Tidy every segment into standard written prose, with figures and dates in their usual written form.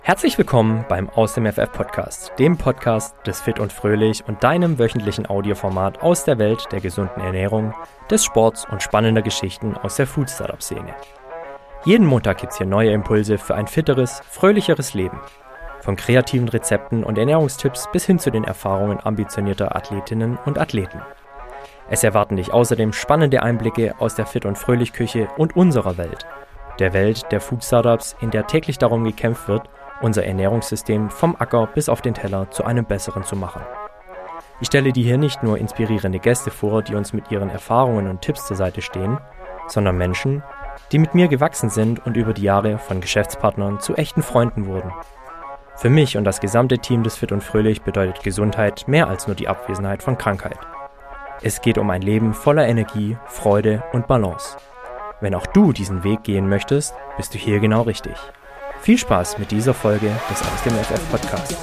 Herzlich willkommen beim Aus dem FF Podcast, dem Podcast des Fit und Fröhlich und deinem wöchentlichen Audioformat aus der Welt der gesunden Ernährung, des Sports und spannender Geschichten aus der Food-Startup-Szene. Jeden Montag gibt's hier neue Impulse für ein fitteres, fröhlicheres Leben. Von kreativen Rezepten und Ernährungstipps bis hin zu den Erfahrungen ambitionierter Athletinnen und Athleten. Es erwarten dich außerdem spannende Einblicke aus der Fit- und Fröhlich-Küche und unserer Welt, der Welt der Food-Startups, in der täglich darum gekämpft wird, unser Ernährungssystem vom Acker bis auf den Teller zu einem besseren zu machen. Ich stelle dir hier nicht nur inspirierende Gäste vor, die uns mit ihren Erfahrungen und Tipps zur Seite stehen, sondern Menschen, die mit mir gewachsen sind und über die Jahre von Geschäftspartnern zu echten Freunden wurden. Für mich und das gesamte Team des Fit und Fröhlich bedeutet Gesundheit mehr als nur die Abwesenheit von Krankheit. Es geht um ein Leben voller Energie, Freude und Balance. Wenn auch du diesen Weg gehen möchtest, bist du hier genau richtig. Viel Spaß mit dieser Folge des Aus dem FF Podcasts.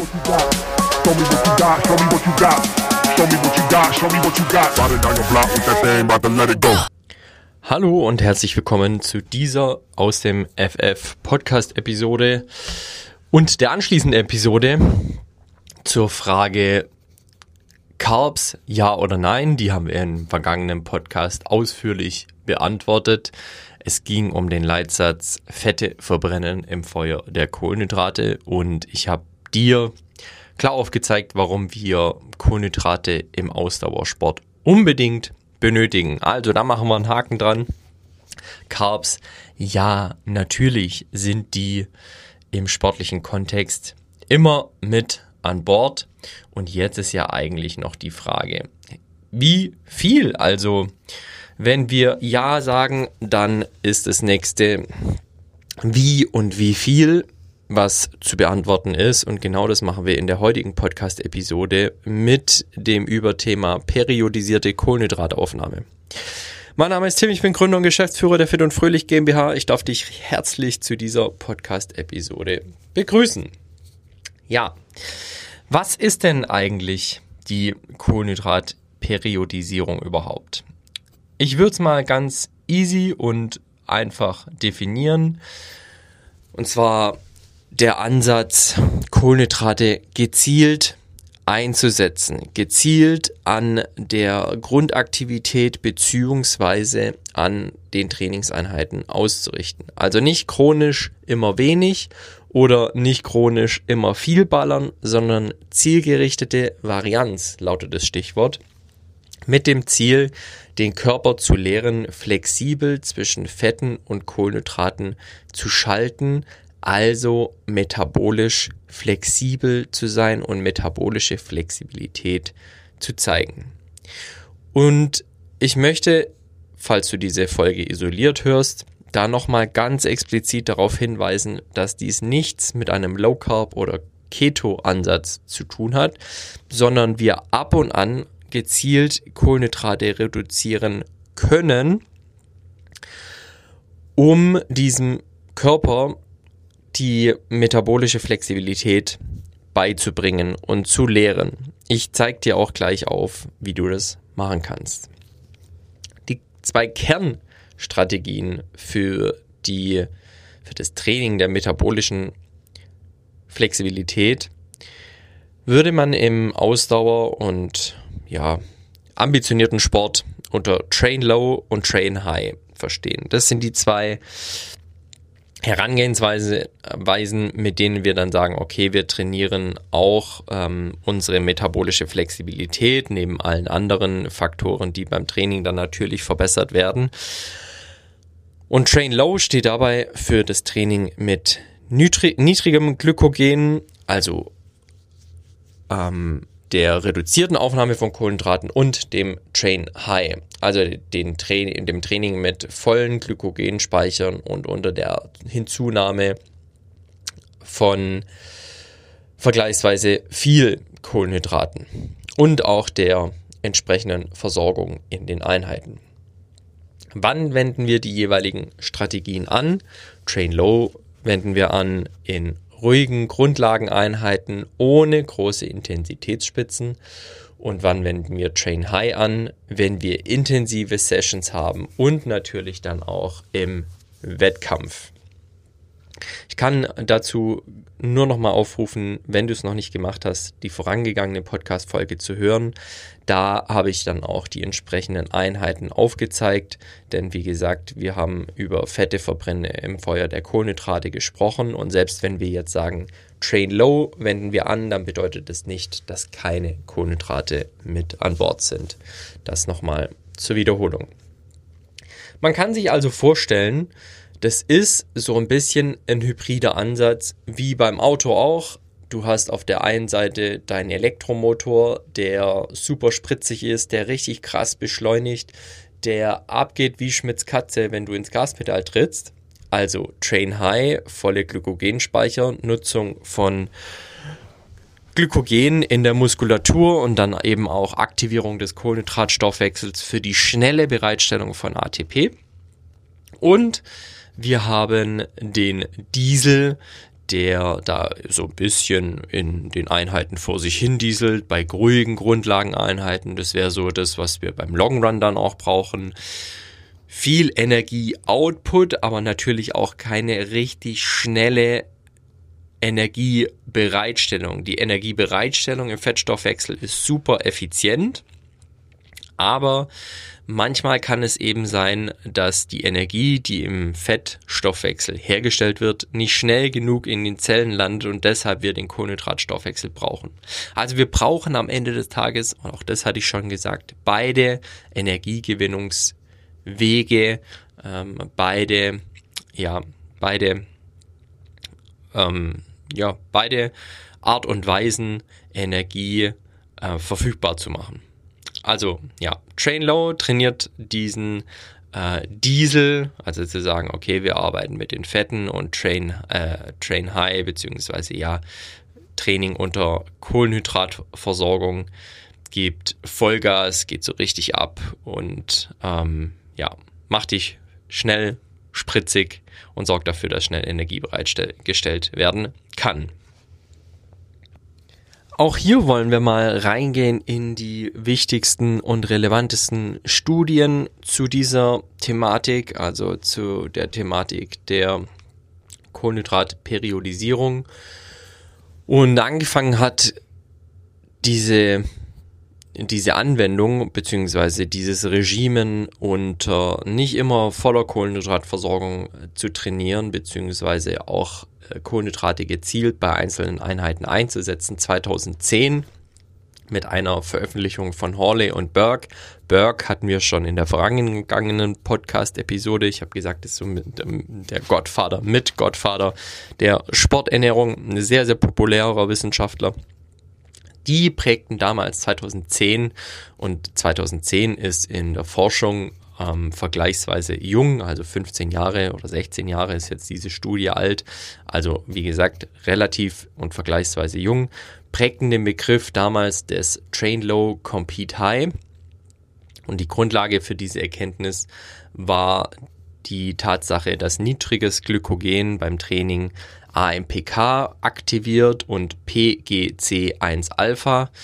Hallo und herzlich willkommen zu dieser Aus dem FF Podcast Episode und der anschließenden Episode zur Frage Carbs, ja oder nein. Die haben wir im vergangenen Podcast ausführlich beantwortet. Es ging um den Leitsatz Fette verbrennen im Feuer der Kohlenhydrate und ich habe dir klar aufgezeigt, warum wir Kohlenhydrate im Ausdauersport unbedingt benötigen. Also da machen wir einen Haken dran. Carbs, ja, natürlich sind die im sportlichen Kontext immer mit an Bord. Und jetzt ist ja eigentlich noch die Frage, wie viel? Also wenn wir ja sagen, dann ist das nächste wie und wie viel, was zu beantworten ist. Und genau das machen wir in der heutigen Podcast-Episode mit dem Überthema periodisierte Kohlenhydrataufnahme. Mein Name ist Tim, ich bin Gründer und Geschäftsführer der Fit und Fröhlich GmbH. Ich darf dich herzlich zu dieser Podcast-Episode begrüßen. Ja, was ist denn eigentlich die Kohlenhydratperiodisierung überhaupt? Ich würde es mal ganz easy und einfach definieren. Und zwar der Ansatz, Kohlenhydrate gezielt einzusetzen, gezielt an der Grundaktivität beziehungsweise an den Trainingseinheiten auszurichten. Also nicht chronisch immer wenig oder nicht chronisch immer viel ballern, sondern zielgerichtete Varianz lautet das Stichwort. Mit dem Ziel, den Körper zu lehren, flexibel zwischen Fetten und Kohlenhydraten zu schalten, also metabolisch flexibel zu sein und metabolische Flexibilität zu zeigen. Und ich möchte, falls du diese Folge isoliert hörst, da nochmal ganz explizit darauf hinweisen, dass dies nichts mit einem Low Carb oder Keto-Ansatz zu tun hat, sondern wir ab und an gezielt Kohlenhydrate reduzieren können, um diesem Körper die metabolische Flexibilität beizubringen und zu lehren. Ich zeige dir auch gleich auf, wie du das machen kannst. Die 2 Kernstrategien für das Training der metabolischen Flexibilität würde man im Ausdauer- und ambitionierten Sport unter Train Low und Train High verstehen. Das sind die 2 Herangehensweisen, mit denen wir dann sagen, okay, wir trainieren auch unsere metabolische Flexibilität neben allen anderen Faktoren, die beim Training dann natürlich verbessert werden. Und Train Low steht dabei für das Training mit niedrigem Glykogen, also der reduzierten Aufnahme von Kohlenhydraten und dem Train High, also dem Training mit vollen Glykogenspeichern und unter der Hinzunahme von vergleichsweise viel Kohlenhydraten und auch der entsprechenden Versorgung in den Einheiten. Wann wenden wir die jeweiligen Strategien an? Train Low wenden wir an in ruhigen Grundlageneinheiten ohne große Intensitätsspitzen. Und wann wenden wir Train High an? Wenn wir intensive Sessions haben und natürlich dann auch im Wettkampf. Ich kann dazu nur nochmal aufrufen, wenn du es noch nicht gemacht hast, die vorangegangene Podcast-Folge zu hören. Da habe ich dann auch die entsprechenden Einheiten aufgezeigt, denn wie gesagt, wir haben über Fetteverbränne im Feuer der Kohlenhydrate gesprochen und selbst wenn wir jetzt sagen, Train Low wenden wir an, dann bedeutet das nicht, dass keine Kohlenhydrate mit an Bord sind. Das nochmal zur Wiederholung. Man kann sich also vorstellen, das ist so ein bisschen ein hybrider Ansatz, wie beim Auto auch. Du hast auf der einen Seite deinen Elektromotor, der super spritzig ist, der richtig krass beschleunigt, der abgeht wie Schmitz Katze, wenn du ins Gaspedal trittst. Also Train High, volle Glykogenspeicher, Nutzung von Glykogen in der Muskulatur und dann eben auch Aktivierung des Kohlenhydratstoffwechsels für die schnelle Bereitstellung von ATP. Und wir haben den Diesel, der da so ein bisschen in den Einheiten vor sich hin dieselt, bei ruhigen Grundlageneinheiten. Das wäre so das, was wir beim Long Run dann auch brauchen. Viel Energie-Output, aber natürlich auch keine richtig schnelle Energiebereitstellung. Die Energiebereitstellung im Fettstoffwechsel ist super effizient, aber manchmal kann es eben sein, dass die Energie, die im Fettstoffwechsel hergestellt wird, nicht schnell genug in den Zellen landet und deshalb wir den Kohlenhydratstoffwechsel brauchen. Also wir brauchen am Ende des Tages, und auch das hatte ich schon gesagt, beide Energiegewinnungswege, beide Art und Weisen, Energie verfügbar zu machen. Also ja, Train Low trainiert diesen Diesel, also zu sagen, okay, wir arbeiten mit den Fetten und Train High, beziehungsweise ja, Training unter Kohlenhydratversorgung, gibt Vollgas, geht so richtig ab und macht dich schnell, spritzig und sorgt dafür, dass schnell Energie bereitgestellt werden kann. Auch hier wollen wir mal reingehen in die wichtigsten und relevantesten Studien zu dieser Thematik, also zu der Thematik der Kohlenhydratperiodisierung. Und angefangen hat diese Anwendung bzw. dieses Regimen unter nicht immer voller Kohlenhydratversorgung zu trainieren bzw. auch Kohlenhydrate gezielt bei einzelnen Einheiten einzusetzen, 2010 mit einer Veröffentlichung von Hawley und Burke. Burke hatten wir schon in der vorangegangenen Podcast-Episode. Ich habe gesagt, das ist so der Gottvater der Sporternährung, ein sehr, sehr populärer Wissenschaftler. Die prägten damals 2010 und 2010 ist in der Forschung vergleichsweise jung, also 15 Jahre oder 16 Jahre ist jetzt diese Studie alt, also wie gesagt relativ und vergleichsweise jung, prägten den Begriff damals des Train Low, Compete High und die Grundlage für diese Erkenntnis war die Tatsache, dass niedriges Glykogen beim Training AMPK aktiviert und PGC1-Alpha,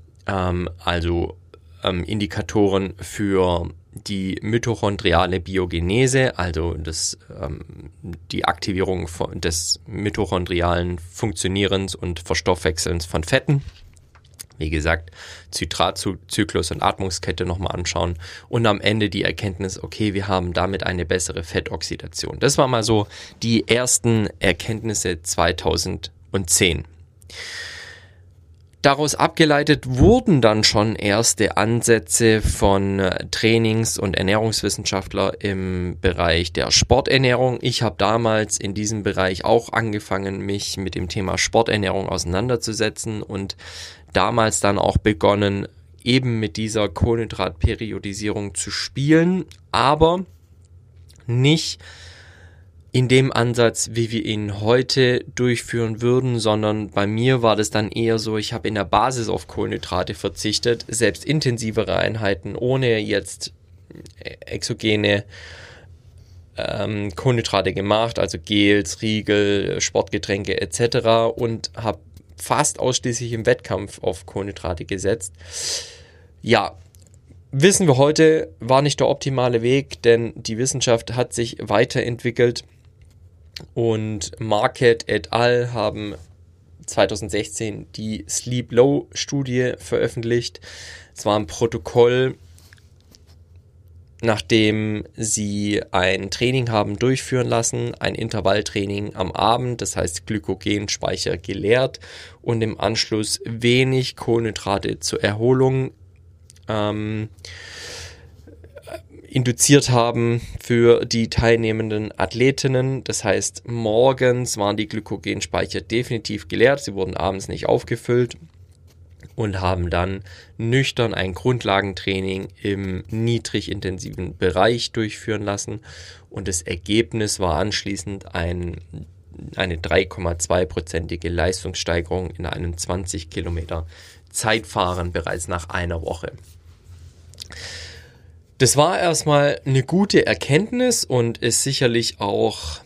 Indikatoren für die mitochondriale Biogenese, also die Aktivierung des mitochondrialen Funktionierens und Verstoffwechselns von Fetten. Wie gesagt, Zitratzyklus und Atmungskette nochmal anschauen und am Ende die Erkenntnis, okay, wir haben damit eine bessere Fettoxidation. Das war mal so die ersten Erkenntnisse 2010. Daraus abgeleitet wurden dann schon erste Ansätze von Trainings- und Ernährungswissenschaftler im Bereich der Sporternährung. Ich habe damals in diesem Bereich auch angefangen, mich mit dem Thema Sporternährung auseinanderzusetzen und damals dann auch begonnen, eben mit dieser Kohlenhydratperiodisierung zu spielen, aber nicht in dem Ansatz, wie wir ihn heute durchführen würden, sondern bei mir war das dann eher so, ich habe in der Basis auf Kohlenhydrate verzichtet, selbst intensivere Einheiten ohne jetzt exogene Kohlenhydrate gemacht, also Gels, Riegel, Sportgetränke etc. und habe fast ausschließlich im Wettkampf auf Kohlenhydrate gesetzt. Ja, wissen wir heute, war nicht der optimale Weg, denn die Wissenschaft hat sich weiterentwickelt. Und Marquette et al. Haben 2016 die Sleep Low Studie veröffentlicht. Es war ein Protokoll, nachdem sie ein Training haben durchführen lassen, ein Intervalltraining am Abend, das heißt Glykogenspeicher geleert und im Anschluss wenig Kohlenhydrate zur Erholung induziert haben für die teilnehmenden Athletinnen. Das heißt, morgens waren die Glykogenspeicher definitiv geleert, sie wurden abends nicht aufgefüllt und haben dann nüchtern ein Grundlagentraining im niedrigintensiven Bereich durchführen lassen. Und das Ergebnis war anschließend eine 3,2%ige Leistungssteigerung in einem 20 Kilometer Zeitfahren bereits nach einer Woche. Das war erstmal eine gute Erkenntnis und ist sicherlich auch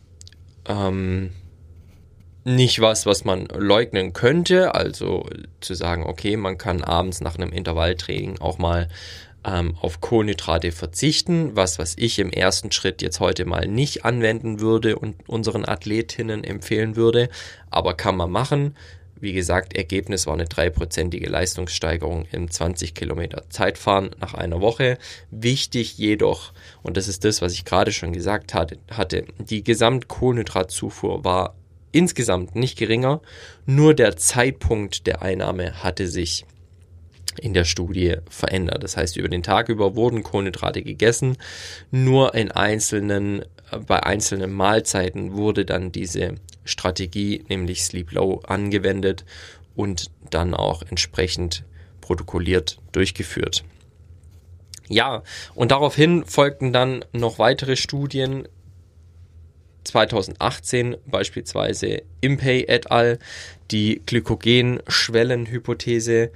nicht was man leugnen könnte. Also zu sagen, okay, man kann abends nach einem Intervalltraining auch mal auf Kohlenhydrate verzichten, was ich im ersten Schritt jetzt heute mal nicht anwenden würde und unseren Athletinnen empfehlen würde, aber kann man machen. Wie gesagt, Ergebnis war eine 3%ige Leistungssteigerung im 20 Kilometer Zeitfahren nach einer Woche. Wichtig jedoch, und das ist das, was ich gerade schon gesagt hatte, die Gesamtkohlenhydratzufuhr war insgesamt nicht geringer, nur der Zeitpunkt der Einnahme hatte sich in der Studie verändert. Das heißt, über den Tag über wurden Kohlenhydrate gegessen, nur bei einzelnen Mahlzeiten wurde dann diese Strategie, nämlich Sleep Low, angewendet und dann auch entsprechend protokolliert durchgeführt. Ja, und daraufhin folgten dann noch weitere Studien. 2018 beispielsweise Impey et al. Die Glykogenschwellenhypothese,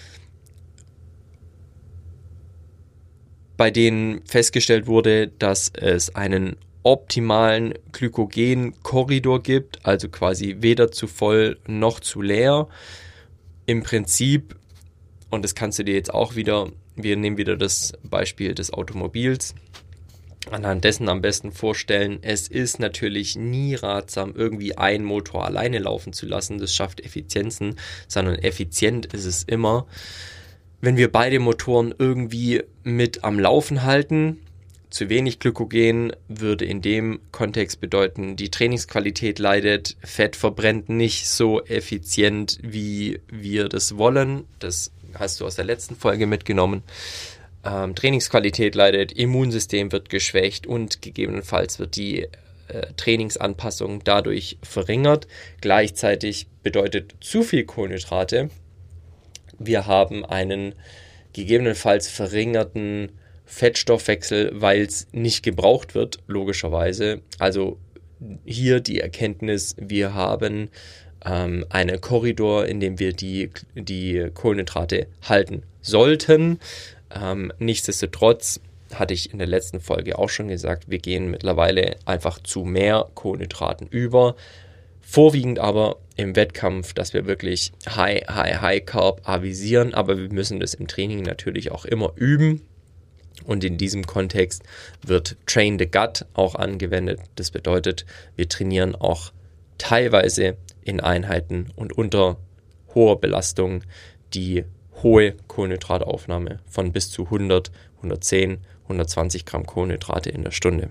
bei denen festgestellt wurde, dass es einen optimalen Glykogenkorridor gibt, also quasi weder zu voll noch zu leer. Im Prinzip, und das kannst du dir jetzt auch wieder, wir nehmen wieder das Beispiel des Automobils, anhand dessen am besten vorstellen, es ist natürlich nie ratsam, irgendwie einen Motor alleine laufen zu lassen, das schafft Effizienzen, sondern effizient ist es immer, wenn wir beide Motoren irgendwie mit am Laufen halten. Zu wenig Glykogen würde in dem Kontext bedeuten, die Trainingsqualität leidet, Fett verbrennt nicht so effizient, wie wir das wollen. Das hast du aus der letzten Folge mitgenommen. Trainingsqualität leidet, Immunsystem wird geschwächt und gegebenenfalls wird die Trainingsanpassung dadurch verringert. Gleichzeitig bedeutet zu viel Kohlenhydrate, wir haben einen gegebenenfalls verringerten Fettstoffwechsel, weil es nicht gebraucht wird, logischerweise. Also hier die Erkenntnis, wir haben einen Korridor, in dem wir die Kohlenhydrate halten sollten. Nichtsdestotrotz hatte ich in der letzten Folge auch schon gesagt, wir gehen mittlerweile einfach zu mehr Kohlenhydraten über. Vorwiegend aber im Wettkampf, dass wir wirklich High Carb avisieren, aber wir müssen das im Training natürlich auch immer üben. Und in diesem Kontext wird Train the Gut auch angewendet. Das bedeutet, wir trainieren auch teilweise in Einheiten und unter hoher Belastung die hohe Kohlenhydrataufnahme von bis zu 100, 110, 120 Gramm Kohlenhydrate in der Stunde.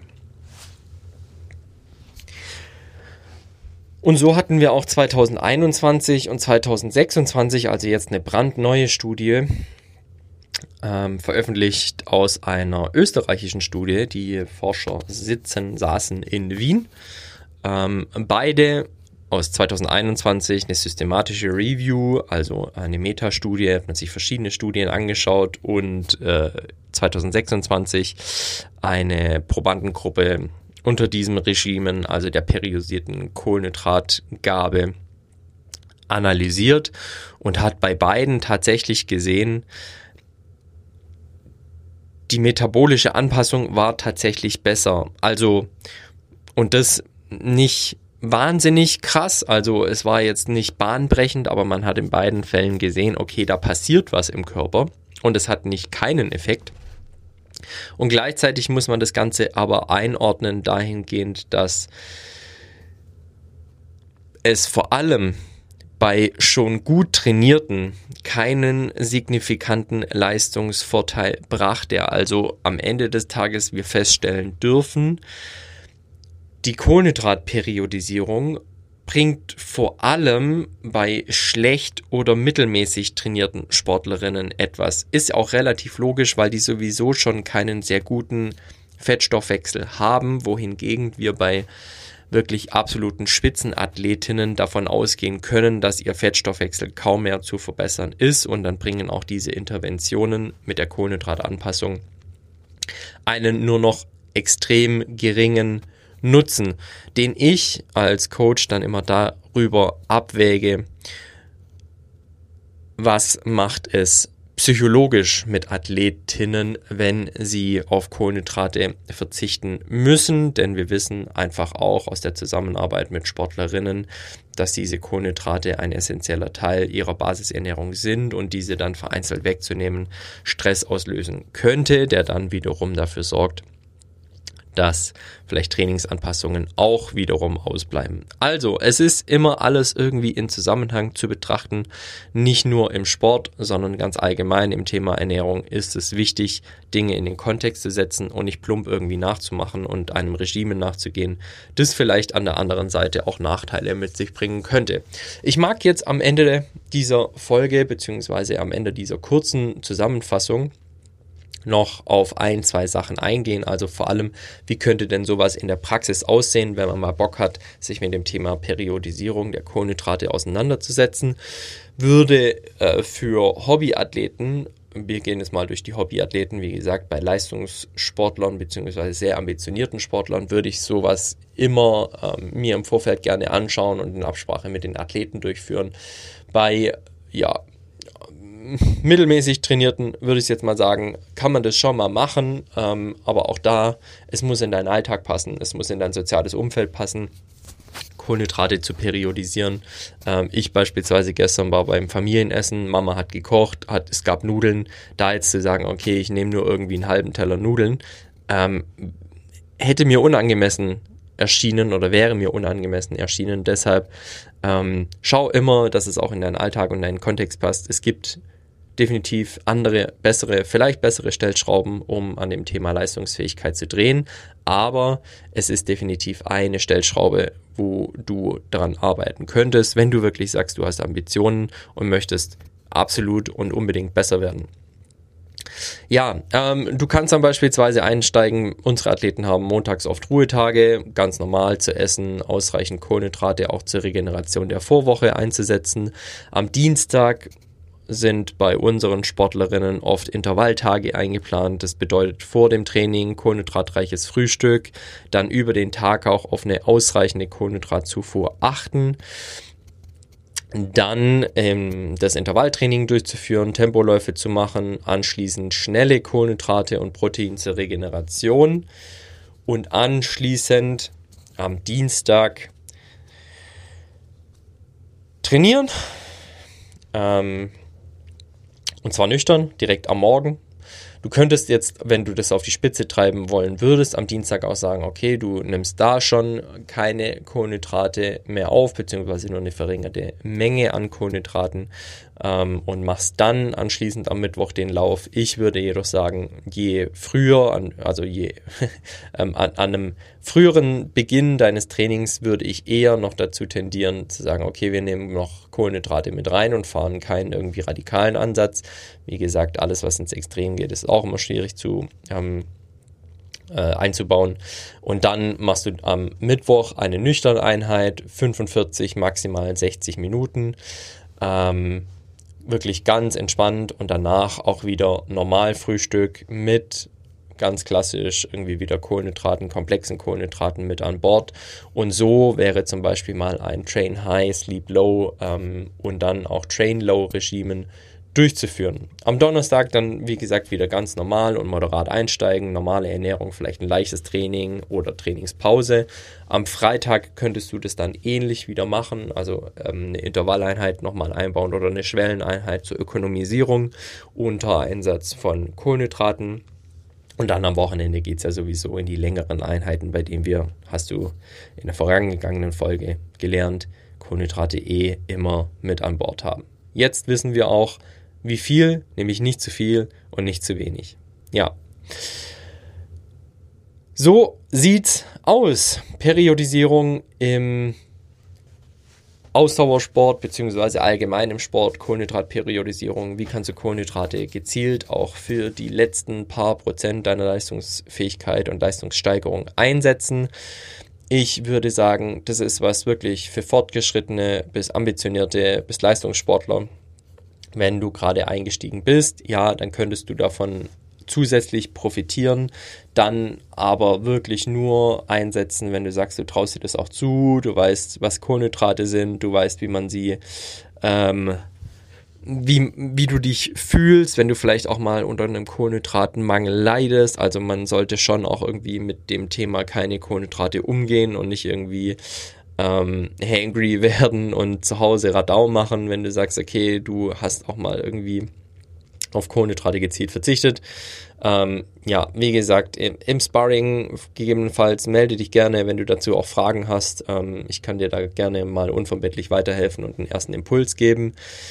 Und so hatten wir auch 2021 und 2026, also jetzt eine brandneue Studie, veröffentlicht aus einer österreichischen Studie. Die Forscher saßen in Wien. Beide aus 2021 eine systematische Review, also eine Metastudie, hat man sich verschiedene Studien angeschaut, und 2026 eine Probandengruppe unter diesem Regimen, also der periodisierten Kohlenhydratgabe, analysiert und hat bei beiden tatsächlich gesehen, die metabolische Anpassung war tatsächlich besser. Also, und das nicht wahnsinnig krass, also es war jetzt nicht bahnbrechend, aber man hat in beiden Fällen gesehen, okay, da passiert was im Körper und es hat nicht keinen Effekt. Und gleichzeitig muss man das Ganze aber einordnen dahingehend, dass es vor allem bei schon gut Trainierten keinen signifikanten Leistungsvorteil brachte. Also am Ende des Tages wir feststellen dürfen, die Kohlenhydratperiodisierung bringt vor allem bei schlecht oder mittelmäßig trainierten Sportlerinnen etwas. Ist auch relativ logisch, weil die sowieso schon keinen sehr guten Fettstoffwechsel haben, wohingegen wir bei wirklich absoluten Spitzenathletinnen davon ausgehen können, dass ihr Fettstoffwechsel kaum mehr zu verbessern ist, und dann bringen auch diese Interventionen mit der Kohlenhydratanpassung einen nur noch extrem geringen Nutzen, den ich als Coach dann immer darüber abwäge, was macht es psychologisch mit Athletinnen, wenn sie auf Kohlenhydrate verzichten müssen, denn wir wissen einfach auch aus der Zusammenarbeit mit Sportlerinnen, dass diese Kohlenhydrate ein essentieller Teil ihrer Basisernährung sind und diese dann vereinzelt wegzunehmen Stress auslösen könnte, der dann wiederum dafür sorgt, dass vielleicht Trainingsanpassungen auch wiederum ausbleiben. Also, es ist immer alles irgendwie in Zusammenhang zu betrachten, nicht nur im Sport, sondern ganz allgemein im Thema Ernährung ist es wichtig, Dinge in den Kontext zu setzen und nicht plump irgendwie nachzumachen und einem Regime nachzugehen, das vielleicht an der anderen Seite auch Nachteile mit sich bringen könnte. Ich mag jetzt am Ende dieser Folge beziehungsweise am Ende dieser kurzen Zusammenfassung noch auf 1-2 Sachen eingehen, also vor allem, wie könnte denn sowas in der Praxis aussehen, wenn man mal Bock hat, sich mit dem Thema Periodisierung der Kohlenhydrate auseinanderzusetzen, würde für Hobbyathleten, wir gehen jetzt mal durch die Hobbyathleten, wie gesagt, bei Leistungssportlern bzw. sehr ambitionierten Sportlern würde ich sowas immer mir im Vorfeld gerne anschauen und in Absprache mit den Athleten durchführen. Bei, mittelmäßig Trainierten würde ich jetzt mal sagen, kann man das schon mal machen, aber auch da, es muss in deinen Alltag passen, es muss in dein soziales Umfeld passen, Kohlenhydrate zu periodisieren. Ich beispielsweise gestern war beim Familienessen, Mama hat gekocht, es gab Nudeln, da jetzt zu sagen, okay, ich nehme nur irgendwie einen halben Teller Nudeln, hätte mir unangemessen erschienen oder wäre mir unangemessen erschienen. Deshalb schau immer, dass es auch in deinen Alltag und deinen Kontext passt. Es gibt definitiv andere, vielleicht bessere Stellschrauben, um an dem Thema Leistungsfähigkeit zu drehen, aber es ist definitiv eine Stellschraube, wo du daran arbeiten könntest, wenn du wirklich sagst, du hast Ambitionen und möchtest absolut und unbedingt besser werden. Ja, du kannst dann beispielsweise einsteigen, unsere Athleten haben montags oft Ruhetage, ganz normal zu essen, ausreichend Kohlenhydrate auch zur Regeneration der Vorwoche einzusetzen. Am Dienstag sind bei unseren Sportlerinnen oft Intervalltage eingeplant. Das bedeutet vor dem Training kohlenhydratreiches Frühstück, dann über den Tag auch auf eine ausreichende Kohlenhydratzufuhr achten. Dann das Intervalltraining durchzuführen, Tempoläufe zu machen, anschließend schnelle Kohlenhydrate und Protein zur Regeneration und anschließend am Dienstag trainieren. Und zwar nüchtern, direkt am Morgen. Du könntest jetzt, wenn du das auf die Spitze treiben wollen würdest, am Dienstag auch sagen, okay, du nimmst da schon keine Kohlenhydrate mehr auf, beziehungsweise nur eine verringerte Menge an Kohlenhydraten und machst dann anschließend am Mittwoch den Lauf. Ich würde jedoch sagen, je früher, an einem früheren Beginn deines Trainings würde ich eher noch dazu tendieren zu sagen, okay, wir nehmen noch Kohlenhydrate mit rein und fahren keinen irgendwie radikalen Ansatz. Wie gesagt, alles, was ins Extrem geht, ist auch immer schwierig zu einzubauen. Und dann machst du am Mittwoch eine nüchterne Einheit, 45, maximal 60 Minuten. Wirklich ganz entspannt und danach auch wieder normal Frühstück mit ganz klassisch irgendwie wieder Kohlenhydraten, komplexen Kohlenhydraten mit an Bord. Und so wäre zum Beispiel mal ein Train High, Sleep Low und dann auch Train Low Regimen durchzuführen. Am Donnerstag dann, wie gesagt, wieder ganz normal und moderat einsteigen, normale Ernährung, vielleicht ein leichtes Training oder Trainingspause. Am Freitag könntest du das dann ähnlich wieder machen, also eine Intervalleinheit nochmal einbauen oder eine Schwelleneinheit zur Ökonomisierung unter Einsatz von Kohlenhydraten. Und dann am Wochenende geht es ja sowieso in die längeren Einheiten, bei denen hast du in der vorangegangenen Folge gelernt, Kohlenhydrate immer mit an Bord haben. Jetzt wissen wir auch, wie viel, nämlich nicht zu viel und nicht zu wenig. Ja. So sieht's aus. Periodisierung im Ausdauersport bzw. allgemein im Sport, Kohlenhydratperiodisierung. Wie kannst du Kohlenhydrate gezielt auch für die letzten paar Prozent deiner Leistungsfähigkeit und Leistungssteigerung einsetzen? Ich würde sagen, das ist was wirklich für Fortgeschrittene bis Ambitionierte bis Leistungssportler. Wenn du gerade eingestiegen bist, ja, dann könntest du davon zusätzlich profitieren, dann aber wirklich nur einsetzen, wenn du sagst, du traust dir das auch zu, du weißt, was Kohlenhydrate sind, du weißt, wie man sie, wie du dich fühlst, wenn du vielleicht auch mal unter einem Kohlenhydratenmangel leidest. Also man sollte schon auch irgendwie mit dem Thema keine Kohlenhydrate umgehen und nicht irgendwie hangry werden und zu Hause Radau machen, wenn du sagst, okay, du hast auch mal irgendwie auf Kohlenhydrate gezielt verzichtet. Ja, wie gesagt, im Sparring gegebenenfalls melde dich gerne, wenn du dazu auch Fragen hast. Ich kann dir da gerne mal unverbindlich weiterhelfen und einen ersten Impuls geben.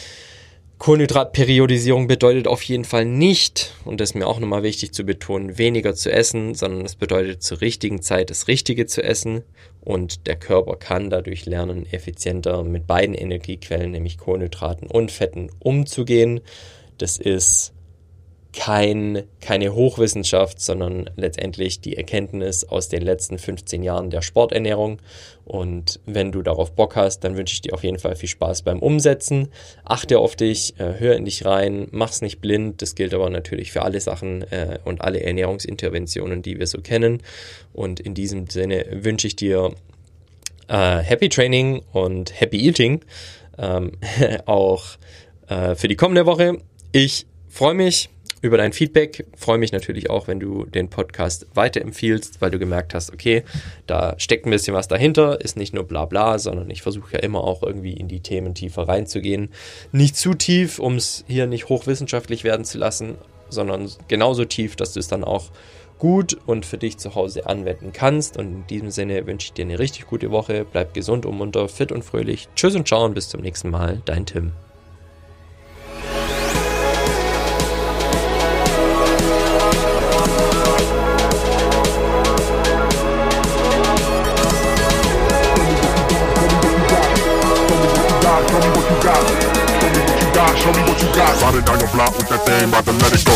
Kohlenhydratperiodisierung bedeutet auf jeden Fall nicht, und das ist mir auch nochmal wichtig zu betonen, weniger zu essen, sondern es bedeutet zur richtigen Zeit das Richtige zu essen, und der Körper kann dadurch lernen, effizienter mit beiden Energiequellen, nämlich Kohlenhydraten und Fetten, umzugehen. Das ist keine Hochwissenschaft, sondern letztendlich die Erkenntnis aus den letzten 15 Jahren der Sporternährung. Und wenn du darauf Bock hast, dann wünsche ich dir auf jeden Fall viel Spaß beim Umsetzen. Achte auf dich, hör in dich rein, mach's nicht blind. Das gilt aber natürlich für alle Sachen und alle Ernährungsinterventionen, die wir so kennen. Und in diesem Sinne wünsche ich dir Happy Training und Happy Eating auch für die kommende Woche. Ich freue mich über dein Feedback, freue mich natürlich auch, wenn du den Podcast weiterempfiehlst, weil du gemerkt hast, okay, da steckt ein bisschen was dahinter, ist nicht nur bla bla, sondern ich versuche ja immer auch irgendwie in die Themen tiefer reinzugehen. Nicht zu tief, um es hier nicht hochwissenschaftlich werden zu lassen, sondern genauso tief, dass du es dann auch gut und für dich zu Hause anwenden kannst. Und in diesem Sinne wünsche ich dir eine richtig gute Woche, bleib gesund und munter, fit und fröhlich. Tschüss und ciao und bis zum nächsten Mal, dein Tim. Show me what you got. Ride it down your block with that thing, about to let it go.